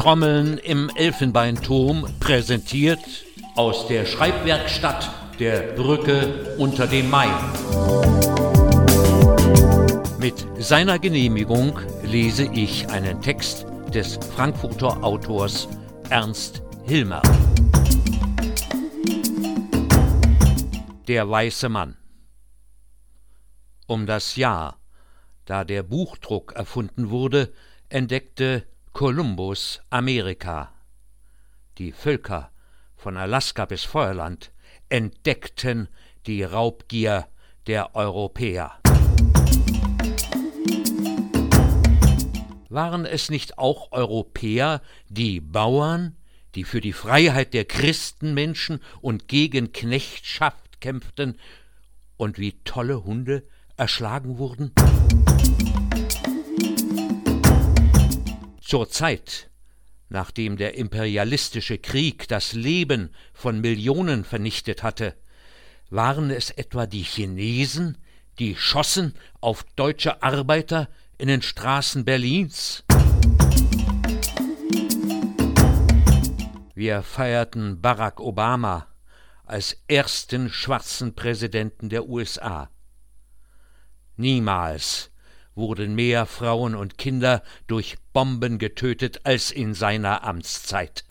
Trommeln im Elfenbeinturm präsentiert aus der Schreibwerkstatt der Brücke unter dem Main. Mit seiner Genehmigung lese ich einen Text des Frankfurter Autors Ernst Hilmer. Der weiße Mann. Um das Jahr, da der Buchdruck erfunden wurde, entdeckte Kolumbus Amerika. Die Völker von Alaska bis Feuerland entdeckten die Raubgier der Europäer. Waren es nicht auch Europäer, die Bauern, die für die Freiheit der Christenmenschen und gegen Knechtschaft kämpften und wie tolle Hunde erschlagen wurden? Zur Zeit, nachdem der imperialistische Krieg das Leben von Millionen vernichtet hatte, waren es etwa die Chinesen, die schossen auf deutsche Arbeiter in den Straßen Berlins? Wir feierten Barack Obama als ersten schwarzen Präsidenten der USA. Niemals wurden mehr Frauen und Kinder durch Bomben getötet als in seiner Amtszeit.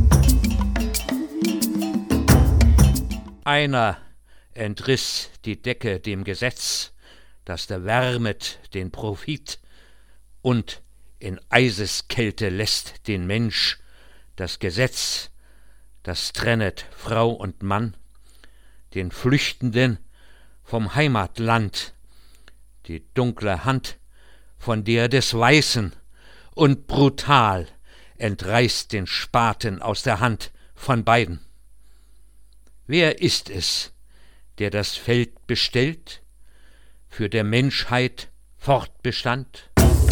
Einer entriss die Decke dem Gesetz, das erwärmet den Profit, und in Eiseskälte lässt den Mensch das Gesetz, das trennet Frau und Mann, den Flüchtenden vom Heimatland, die dunkle Hand von der des Weißen, und brutal entreißt den Spaten aus der Hand von beiden. Wer ist es, der das Feld bestellt, für der Menschheit Fortbestand?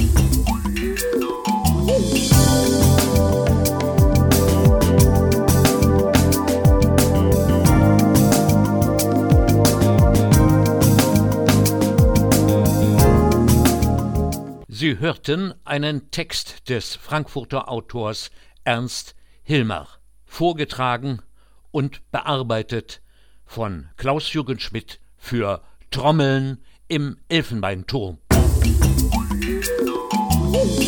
Sie hörten einen Text des Frankfurter Autors Ernst Hilmer, vorgetragen und bearbeitet von Klaus-Jürgen Schmidt für Trommeln im Elfenbeinturm.